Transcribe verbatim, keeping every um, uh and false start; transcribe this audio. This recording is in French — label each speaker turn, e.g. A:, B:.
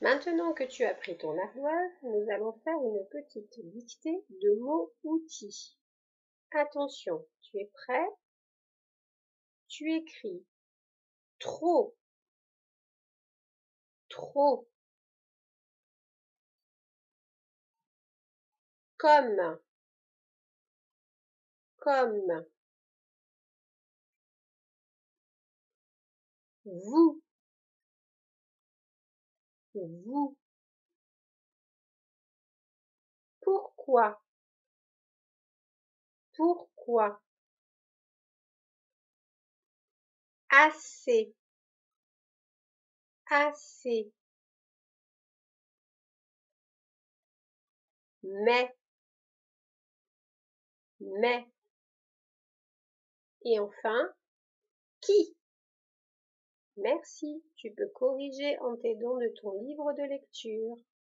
A: Maintenant que tu as pris ton ardoise, nous allons faire une petite dictée de mots-outils. Attention, tu es prêt? Tu écris trop, trop, comme, comme, vous, vous, pourquoi, pourquoi, assez, assez, mais, mais, et enfin, qui. Merci, tu peux corriger en t'aidant de ton livre de lecture.